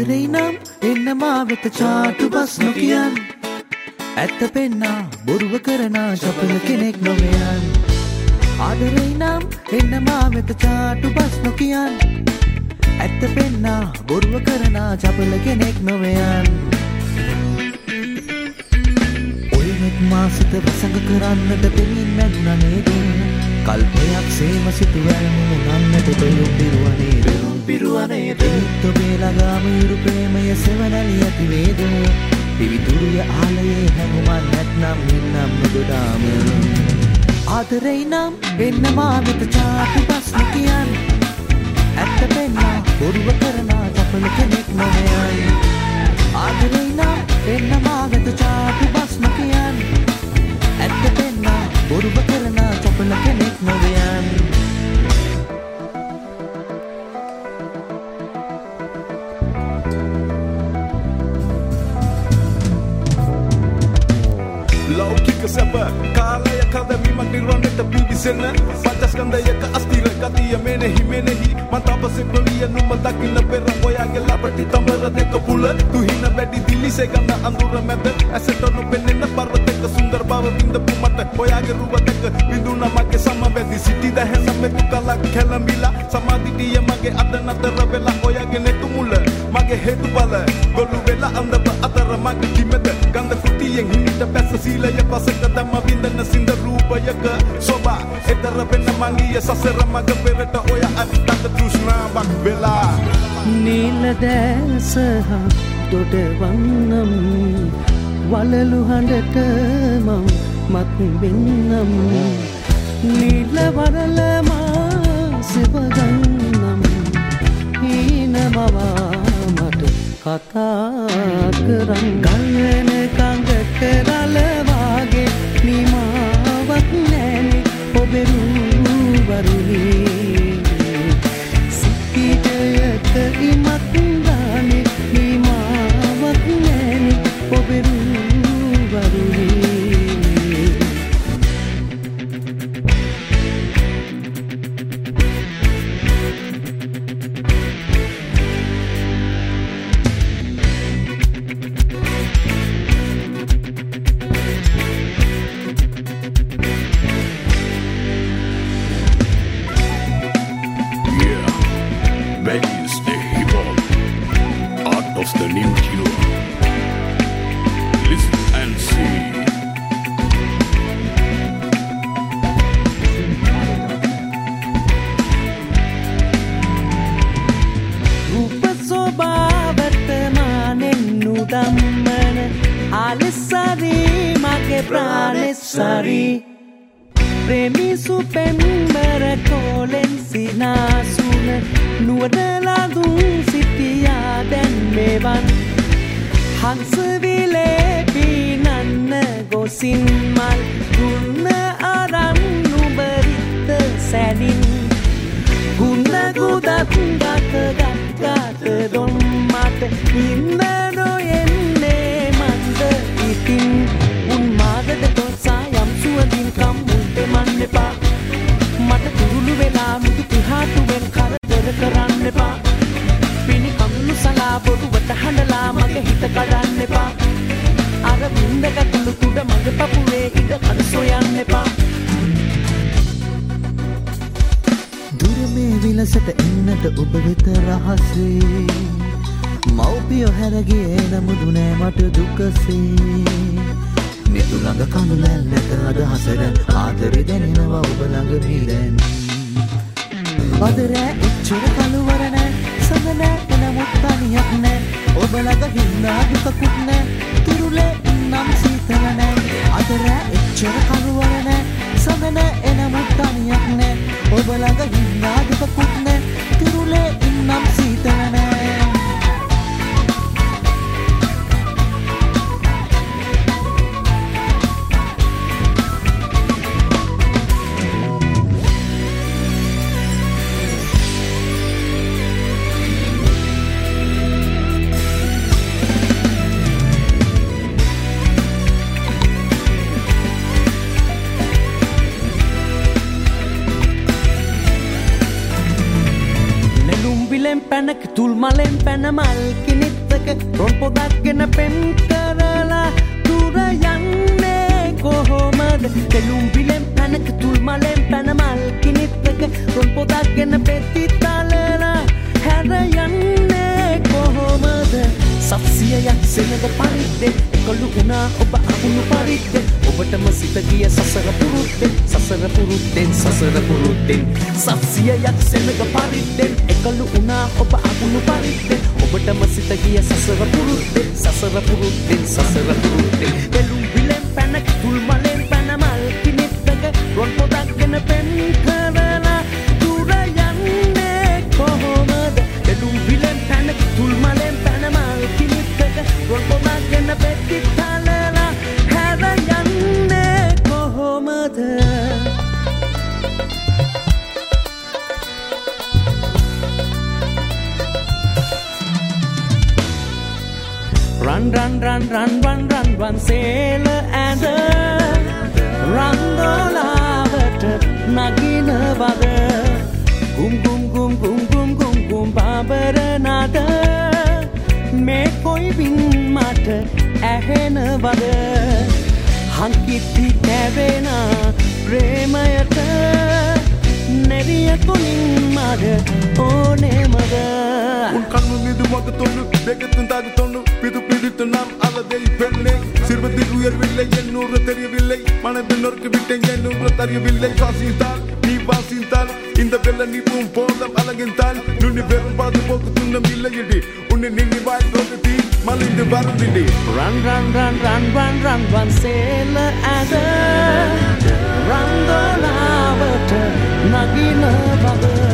ආදරේ නම් එන්න මා වෙත චාටු බස් නොකියන් ඇත්ත පෙන්නා බොරුව කරනා චපල කෙනෙක් නොවයන් ආදරේ නම් එන්න මා වෙත චාටු බස් නොකියන් ඇත්ත පෙන්නා බොරුව කරනා චපල කෙනෙක් නොවයන් ඔය මෙත් මා සිත වසඟ කරන්නට පෙමින් මැදුණා නේද කල්පයක් සේම සිටුවැල් මුනන්නට පෙරුම් පිරුවනේද තොබේ ළඟාම ඉරු ප්‍රේමය සෙවනැලි ඇති වේද පිවිතුරිය ආලයේ හැඟුමක් නැත්නම් නින්නම් නොදොඩාම ආදරේ නම් එන්න මා වෙත චාටු බස් නොකියන් ඇත්ත පෙන්නා බොරුව කරනා චපල කෙනෙක් නොවයයි ආදරේ නම් එන්න මා වෙත චාටු බස් නොකියන් ඇත්ත පෙන්නා බොරුව කරනා චපල කෙනෙක් නොවයන් ලෞකික සැප කාලය කද මිමක් නිර්වණයට පිවිසෙන පංචස්කන්ධයක අස්තිර ගතිය මෙනෙහි මන් තපසෙක් නොවිය නුඹ දකින්න පෙර ඔයාගේ ලබටි තඹර දෙක පුල තුහින වැඩි දිලිසේ ගන්න අඳුර මැද ඇසට නොපෙනෙන පර්වතයක සුන්දර බව විඳපු මට ඔයාගේ රුව දෙක විඳුන මගේ සමවැදි සිටි දැහැන මෙතු කලක් කැළඹිලා සමාධිතිය මගේ අද නතර වෙලා ඔයාගේ නෙතු මුල මගේ හේතු බල ගොළු වෙලා අඳප අතර මගේ කිමෙද ගඳ කුටියෙන් හිමිට පැස සීලය පසක දම විඳන සින්ද රූපයක සොබා එතර වෙන මංගිය සසර මග පෙරට ඔය අත්තක තෘෂ්ණාවක් වෙලා නීල දැස දොඩ වන්නම් වලලු හඬට මම මත් වෙන්නම් නීල වරල මා සෙවගන්නම් හීන මවා මට කතා කරන් ගල්වෙන කඟට රල වාගේ නිමාවක් නැනි ඔබේ රූබරුනි සිටිටයක ඉමක් දානේ නිමාවක් නැනි ඔබේ රූබරුනි The new cure. Listen and see. Rupasoba vartamanen udamman alisari mage pranesari premi supemmer kolen sinasun nuwadala dun sitiya den mewan hans vile binanna gosin mal gunna aran nubarit sanin gunna gudat gat don mat inna no enne mand itin un madada to sayam suwadin kam unte manne pa mata turulu vela mudu pihatu wen karader karanne pa pini kamlu sala bodu wata handala mage hita kadanne pa ara bindaka kullu tuda mage papuwe ida kada soyanne pa durme vilasata ennata oba weta rahase maupiyo harage namudu ne mata dukase nitu langa kanu lellaka adahasara adare denenawa oba langa miren adare echchara kaluwara ne sangana enamuth taniyak ne oba langa hinna dukakut ne turule nam sitala ne adare echchara kaluwara ne sangana enamuth taniyak ne oba langa hinna dukakut ne turule nam sitala ne පැනක තුල් මලෙන් පැන මල් කිනිත්තක රොන් පොදක්ගෙන පෙම් කරලා දුර යන්නේ කොහොමද දෙලුම් විලෙන් පැනක තුල් මලෙන් පැන මල් කිනිත්තක රොන් පොදක්ගෙන පෙති තලලා හැර යන්නේ කොහොමද සත්සියයක් සෙනග පරිද්දේ එකලු වුණා ඔබ අහුණු පරිද්දේ ඔබටම සිත ගිය සසර පුරුද්දෙන් සත්සියයක් සෙනග පරිද්දෙන් එකලු වුණා ඔබ අහුණු පරිද්දේ ඔබටම සිත ගිය සසර පුරුද්දෙන් දෙලුම් විලෙන් පැනක තුල් මලෙන් පැන මල් කිනිත්තක රොන් පොදක්ගෙන පෙම් කරලා දුර යන්නේ කොහොමද දෙලුම් විලෙන් පැනක තුල් මලෙන් පැන මල් කිනිත්තක රොන් පොදක්ගෙන පෙති තලලා හැර යන්නේ කොහොමද Run, sail and run dolawata nagina wada gum babara nada me koi bin mata ahena wada hankiti kavena premayata neriya kolin mada one mada un kanu nidu maga tonu begatun tadu tonu pidu piditu nam aladei penne sirvadi uyarvillai ennura theriyavillai manadu norku vitten ennura thariyavillai vasintal nee vasintal inda bella nee pum podam alagintal nunni verum paadu pokuthunam illayidi unni ninni vai rogati malindu varundidi run sail and run dolawata nagina wada